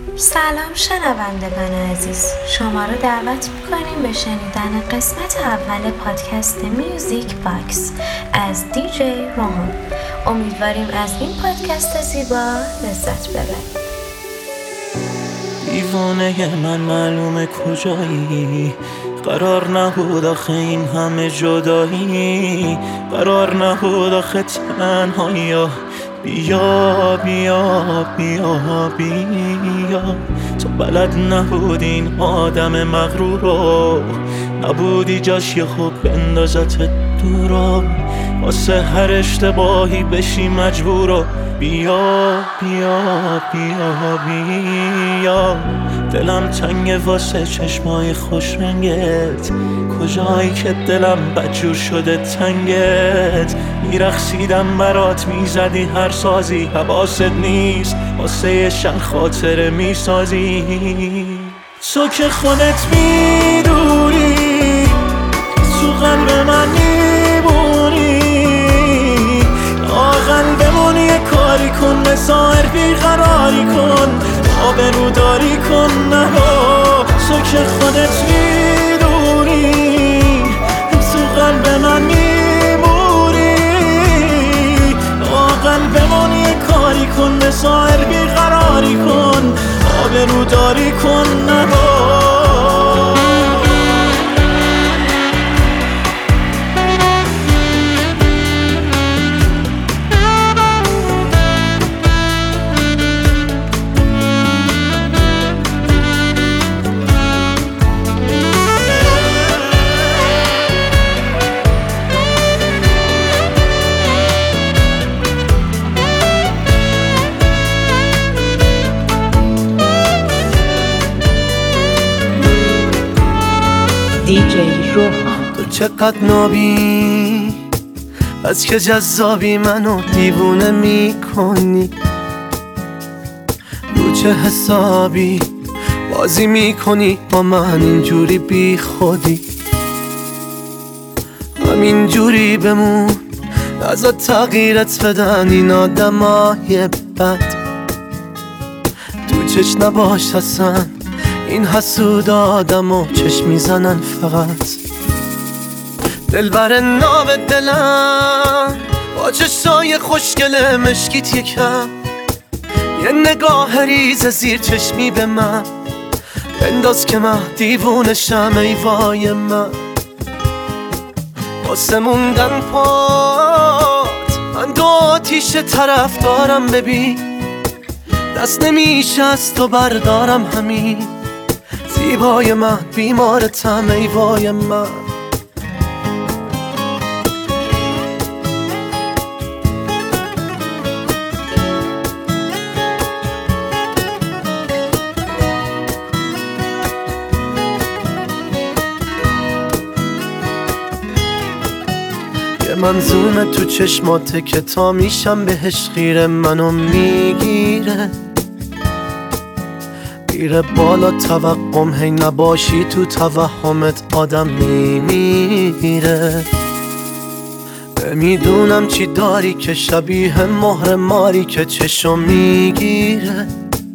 سلام شنوندگان عزیز، شما رو دعوت میکنیم به شنیدن قسمت اول پادکست میوزیک باکس از دیجی روحان. امیدواریم از این پادکست زیبا لذت ببرید. دیوانه من معلومه کجایی، قرار نبود آخه این همه جدایی، قرار نبود آخه تنهایی. بیا بیا بیا بیا، تو بلد نبودی این آدم مغرور رو، نبودی جاش یه خوب بندازت دورا، واسه هر اشتباهی بشی مجبورو. بیا بیا بیا بیا، دلم تنگه واسه چشمای خوش رنگت، کجایی که دلم بدجور شده تنگت. میرقصیدم برات، میزدی هر سازی، حواست نیست واسه یه شن خاطره میسازی. تو که خودت میدونی تو قلب من میمونی، قلبمون یه کاری کن، بسایر بیقراری کن، آبرو داری کن نرو. تو که خودت میدونی تو قلب من میمونی، قلبمون یه کاری کن، بسایر بیقراری کن، آبرو داری کن نرو. دیجی روحان. تو چقدر نابی، بس که جذابی، منو دیوونه میکنی، رو چه حسابی بازی میکنی با من اینجوری بی خودی. همینجوری بمون، نذار تغییرت بدن این آدمای بد، تو چش نباش اصلا، این حسود آدم و چشم میزنن فقط. دلبر ناب دلم با چشای خوشگل مشکیت یکم، یه نگاه ریز زیر چشمی به من بنداز که من دیوونشم. ای وای من واسه موندن پات، من دو آتیش طرف دارم، ببین دست نمیشه از تو بردارم. همین زیبای من بیمارتم، ای وای من. یه منظومه تو چشماته که تا میشم بهش خیره، منو میگیره میره بالا توقم، هی نباشی تو توهمت آدم میمیره. نمیدونم چی داری که شبیه مهر ماری که چشم میگیره،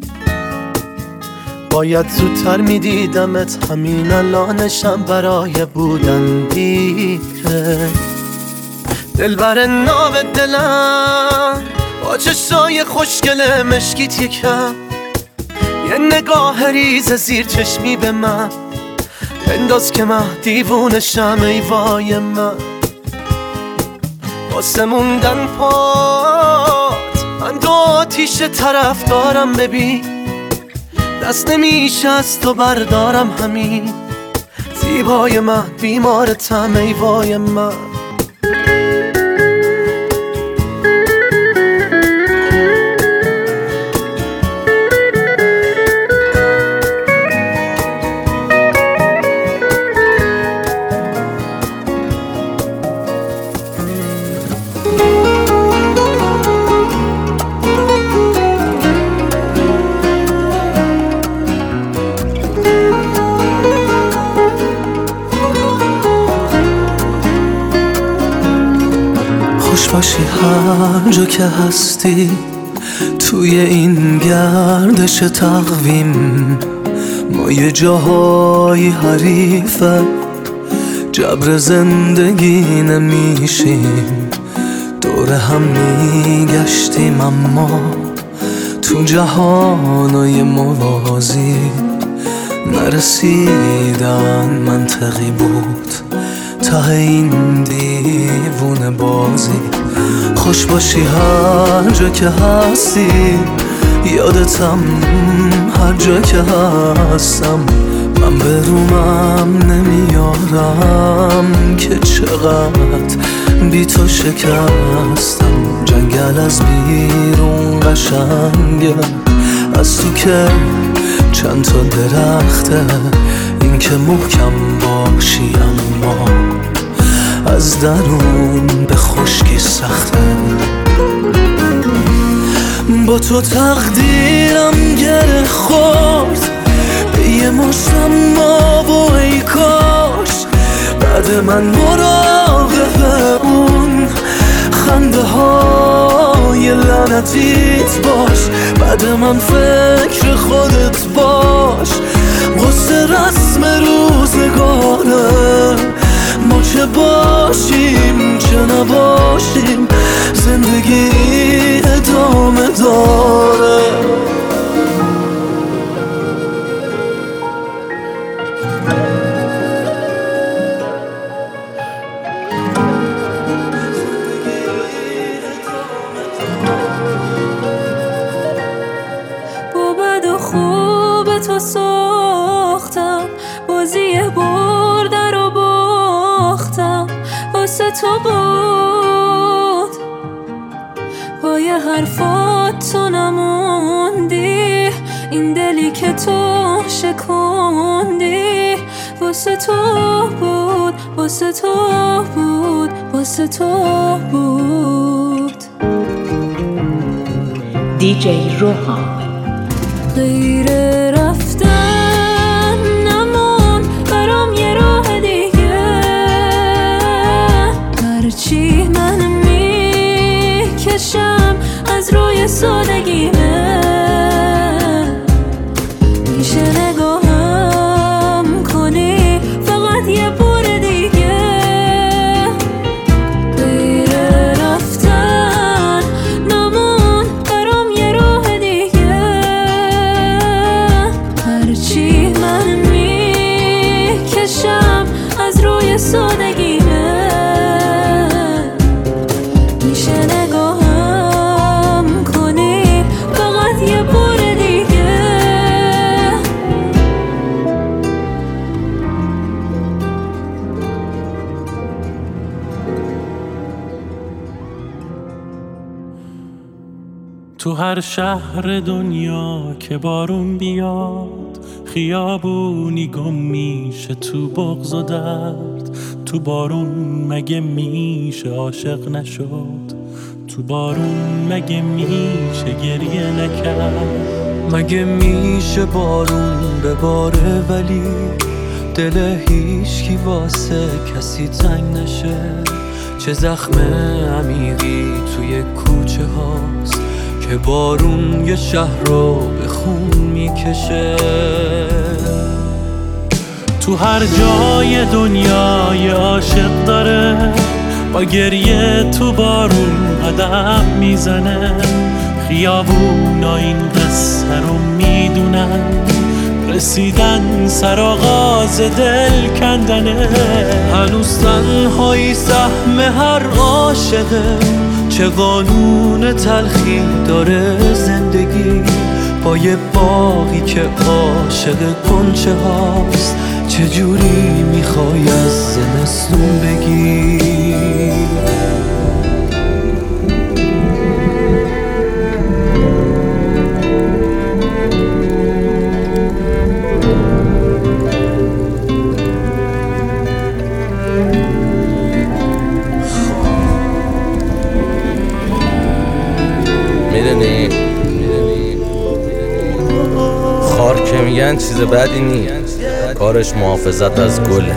باید زودتر میدیدمت، همین الانشم برای بودن دیره. دلبر ناب دلم با چشای خوشگل مشکیت یکم، یه نگاه ریز زیر چشمی به من بنداز که من دیوونشم. ای وای من واسه موندن پات، من دو آتیش طرف دارم، ببین دست نمیشه از تو بردارم. همین زیبای من بیمارتم، ای وای من. خوش باشی هر جا که هستی، توی این گردش تقویم ما یه جاهای حریفه، جبر زندگی نمیشیم، دور هم میگشتیم اما تو جهانای موازی نرسیدن منطقی بود ته این دیوونه بازی. خوش باشی هر جا که هستی، یادتم هر جا که هستم، من به رومم نمیارم که چقدر بی تو شکستم. جنگل از بیرون قشنگه، از تو که چند تا درخته، این که محکم باشی اما از درون به خشکی سخته. با تو تقدیرم گره خورد به یه مشتم ما و ای کاش بعد من مراقب اون خنده های لعنتیت باش، بعد من فکر خودت باش. قصه رسم روزگاره، ما چه باشیم چه نباشیم، زندگی ادامه داره. با بد و خوب تو ساختم، بازی برده رو باختم، واسه تو بود پای حرفات تو نموندی، این دلی که تو شکوندی واسه تو بود، واسه تو بود، واسه تو بود. دیجی روحان. غیر رفتن نمون برام یه راه دیگه، هرچی من میکشم از روی سادگیمه، میشه نگاهم کنی فقط یه بار دیگه. غیر رفتن نمون برام یه راه دیگه، هرچی من میکشم از روی سادگیمه، میشه نگاهم کنی فقط یه بار دیگه. تو هر شهر دنیا که بارون بیاد، خیابونی گم میشه تو بغض و درد. تو بارون مگه میشه عاشق نشد؟ تو بارون مگه میشه گریه نکرد؟ مگه میشه بارون بباره ولی دل هیچکی واسه کسی تنگ نشه؟ چه زخم عمیقی توی کوچه هاست که بارون یه شهر رو به خون میکشه. تو هر جای دنیا یه عاشق داره، با گریه تو بارون قدم میزنه. خیابونا این قصه رو میدونن، رسیدن سر آغاز دل کندنه. هنوز تنهایی سهم هر عاشقه، چه قانون تلخی داره زندگی. با یه باغی که عاشق گنچه هاست، چجوری میخوای از زمستون بگی؟ میدونی خار که میگن چیز بدی نیست، کارش محافظت از گله،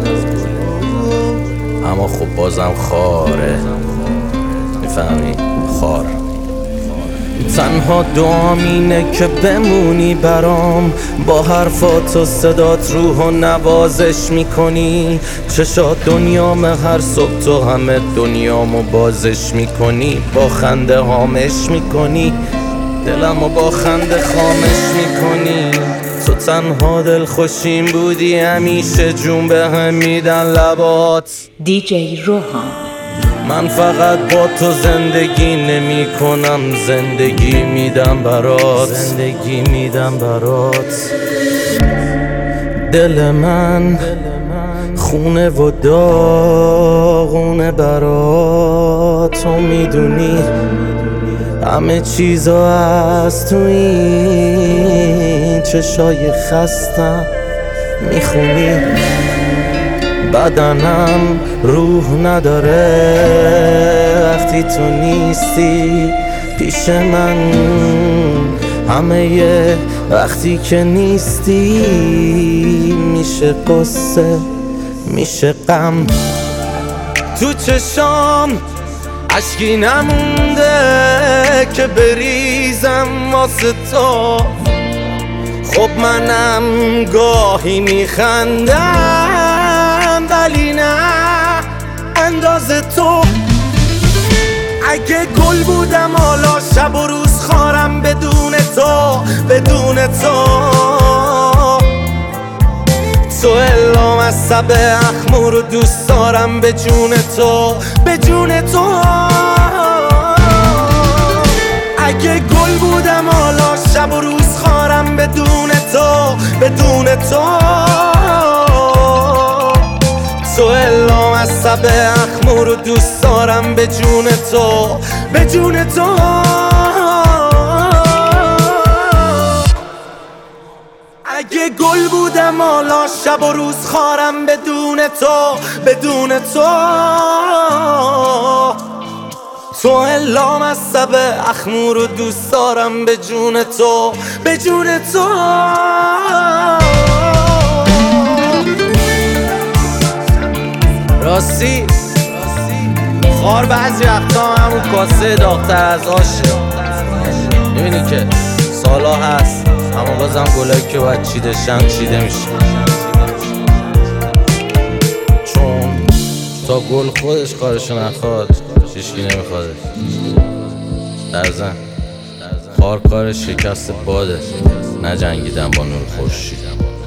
اما خب بازم خاره. میفهمی؟ خار تنها دعام اینه که بمونی برام، با حرفات و صدات روحو نوازش میکنی. چشات دنیام هر صبح تو همه دنیامو بازش میکنی، با خنده هامش میکنی، دلمو با خنده خامش میکنی. تو تنها دل خوشیم بودی، همیشه جون به هم میدن لبات. دیجی روحان. من فقط با تو زندگی نمی کنم، زندگی میدم برات، زندگی میدم برات. دل من خونه و داغونه برات، تو میدونی همه چیزا از تو این چشای خستم میخونی. بدنم روح نداره وقتی تو نیستی پیش من، همه وقتی که نیستی میشه قصه میشه غم. تو چشام اشکی نمونده که بریزم واسه تو، خب منم گاهی میخندم ولی نه اندازه تو. اگه گل بودم حالا شب و روز خارم بدون تو، بدون تو. تو الا مصب اخمو رو دوست دارم به جون تو، به جون تو. اگه گل بودم حالا شب و روز خارم بدون تو، بدون تو. تو الا مصب اخمو رو دوست دارم به جون تو، به جون تو. اگه گل بودم حالا شب و روز خارم بدون تو، بدون تو. تو الا مصب اخمو رو دوست دارم به جون تو، به جون تو. راستی خار بعضی وقتا همون کاسه داغ‌تر از آشه، میبینی که سالا هست اما بازم گلایی که باید چیده شن چیده میشه، چون تا گل خودش کارشو نخواد هیچکی نمیخوادش. در ضمن کار شکست باده، نجنگیدن با نور خورشید.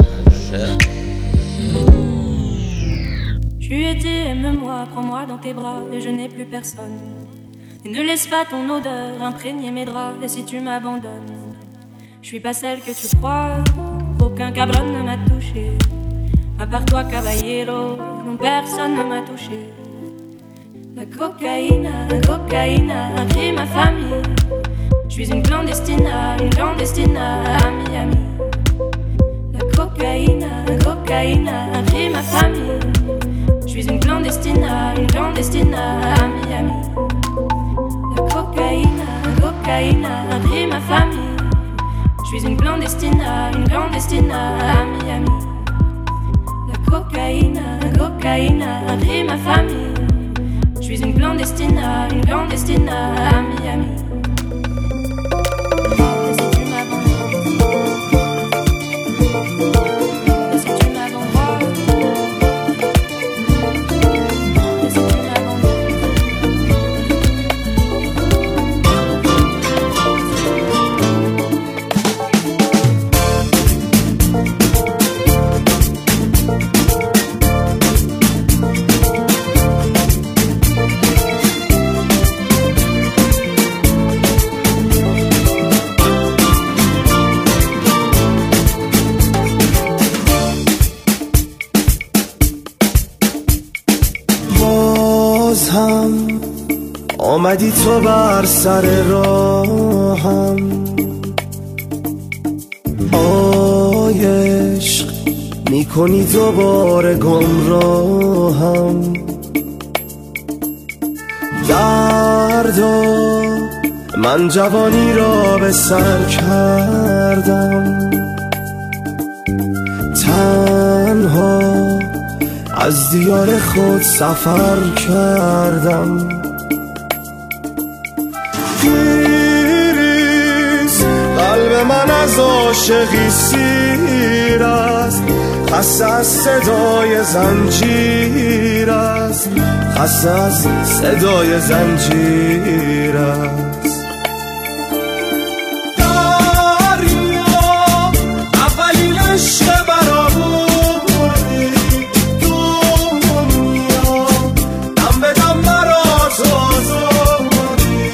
Tu étais, aime-moi, prends-moi dans tes bras et je n'ai plus personne. Et ne laisse pas ton odeur imprégner mes draps. Et si tu m'abandonnes, je suis pas celle que tu crois. Aucun cabron ne m'a touché, à part toi caballero, non personne ne m'a touché. La cocaïne a pris ma famille. Je suis une clandestine à Miami. La cocaïne a pris ma famille. Je suis une clandestine à Miami. La cocaïne a pris ma famille. Je suis une clandestine à Miami. La cocaïne a pris ma famille. Je suis une clandestine à Miami. آمدی تو بر سر راهم، عشق میکنی دوباره گمراهم. دردا من جوانی را به سر کردم، تنها از دیار خود سفر کردم. گیری من از عاشقی سیر است، خسته از صدای زنجیر است، خسته از صدای زنجیر است. دریا اولین عشق برامونی، دنیا دم به دم برات آزادی.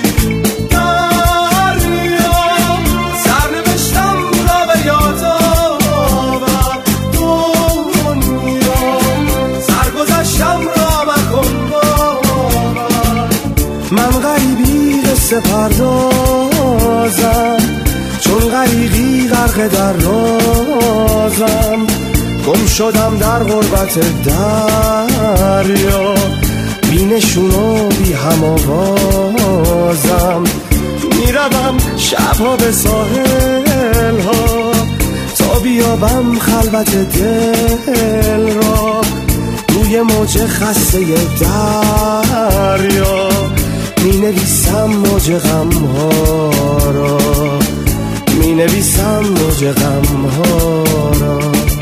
دریا سرنوشتم را به یاد آور، دنیا سرگذشتم را مکن باور. من غریبی قصه پردازم، چون غریقی غرق در رازم. گم شدم در غربت دریا، بی نشون و بی هم آوازم. میروم شبها به ساحل ها تا بیابم خلوت دل را. روی موج خسته دریا می نویسم موج غم ها را، می نویسم موج غم ها را.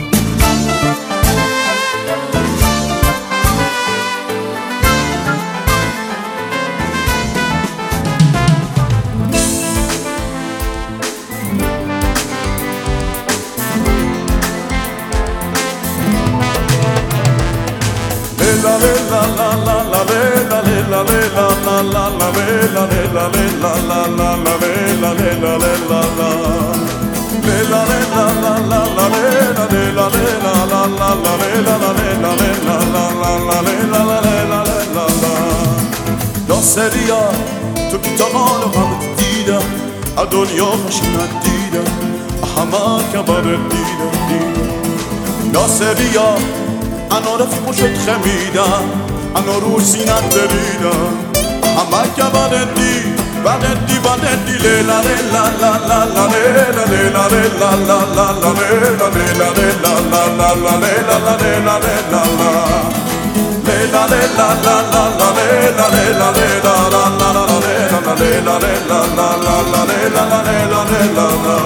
ناصریا تو که تا حال همت دیدم، از دنیا خوشینت دیدم، همه که برد دیدم. ناصریا انا رفیق شد خمیدم، انا رو سینت دریدم، همه که برد دی لیلا لیلا لا لا لا لیلا لیلا لیلا لا لا لا لیلا لیلا لیلا لا لا لا لیلا لیلا لیلا لا لیلا لیلا لا لا لا لیلا لیلا لیلا لا لا لا لیلا لیلا لیلا لا لا لا لیلا لیلا لیلا لا.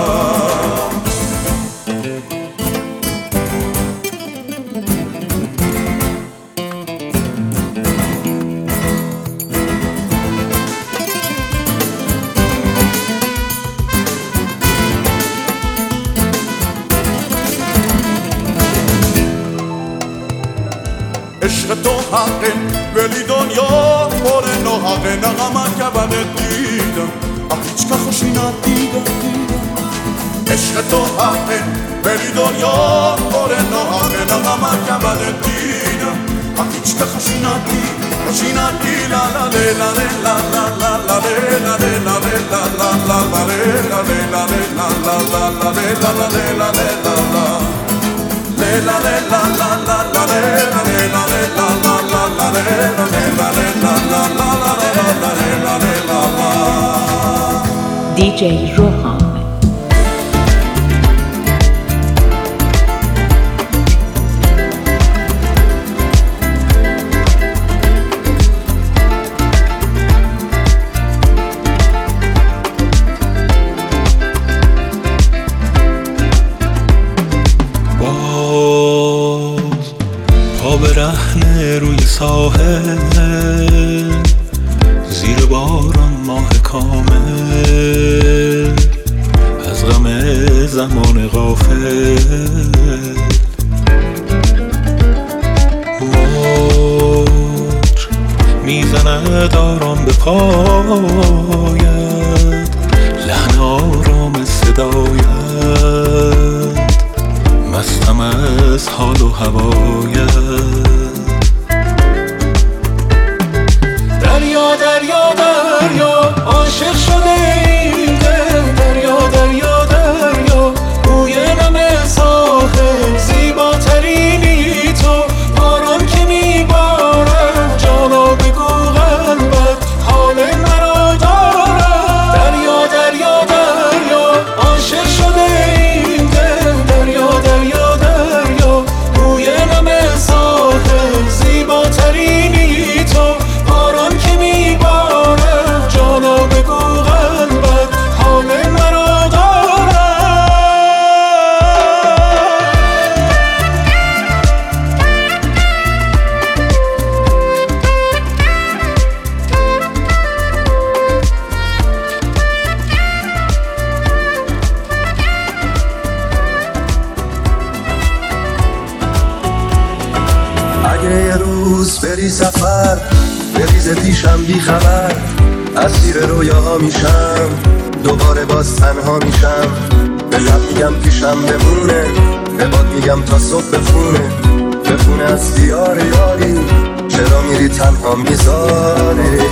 عشق تو حقه ولی دنیا پر ناحقه، نغمه که بده دیدم هیچ که خوشی ندیدم. عشق تو حقه ولی دنیا پر ناحقه، نغمه که بده دیدم هیچ که خوشی ندیدم. خوشی ندیدم لا لا لیلا لیلا لا لا لا لیلا لیلا لیلا لا لا لا لیلا لیلا لیلا لا لا لا لیلا لیلا لیلا لا لیلا لیلا لا لا لا لیلا لیلا لیلا لا لا لا لیلا لیلا لیلا لا لا لا لیلا لیلا لا. DJ روحان. برهنه روی ساحل، زیر باران ماه کامل، از غم زمان غافل. موج میزند آرام به پایت، لحن آرام صدایت، مستم از حال و هوایت. دریا دریا دریا عاشق شده این دل، دریا دریا دریا بوی نم سال میفته پیشم بی خبر، اسیر رویاها میشم، دوباره باز تنها میشم. به لب میگم پیشم بمونه، به باد میگم تا صبح بخونه از دیار یاری. چرا میری تنها میذاری؟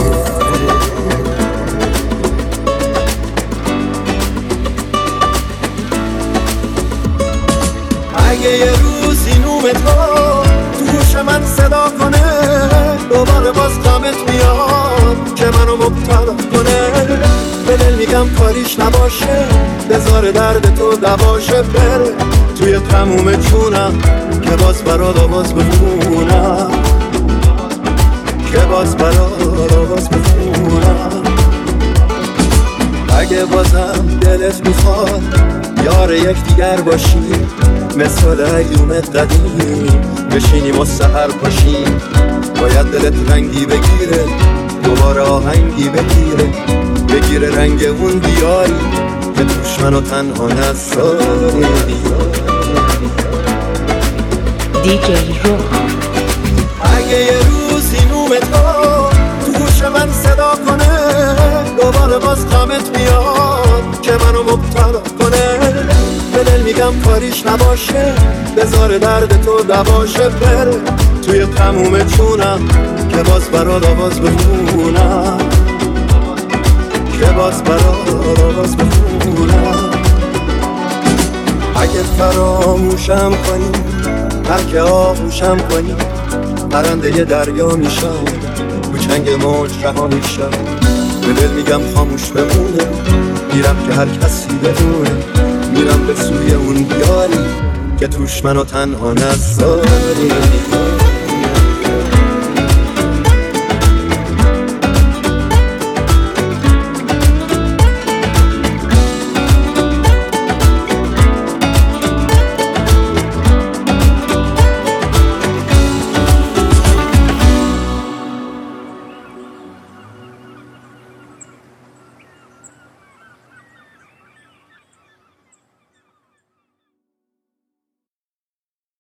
اگه یه روزی نومت ها تو گوش من صدا کنه، دوباره باز غمت میاد که منو مبتلا کنه. به دل میگم کاریش نباشه، بذار درد تو دواشه. بره توی تموم جونم که باز برات آواز بخونم، که باز برات آواز بخونم. اگه بازم دلت میخواد یار یک دیگر باشیم، مثل ایوم قدیم بشینیم و سحر پاشیم. باید دلت رنگی بگیره، دوباره آهنگی بگیره رنگ اون دیاری که توش منو تنها نذاری. دیجی روحان. اگه یه روزی نومت ها تو گوش من صدا کنه، دوباره باز غمت میاد که منو مبتلا کنه. به دل میگم کاریش نباشه، بذار درد تو دواشه. بره توی تموم جونم که باز برات آواز بخونم، که باز برات آواز بخونم. اگه فراموشم کنی، هر که آغوشم کنی، پرنده دریا میشم، تو چنگ موج رها میشم. به دل میگم خاموش بمونه، میرم که هر کسی بدونه، میرم به سوی اون دیاری که توش منو تنها نذاری.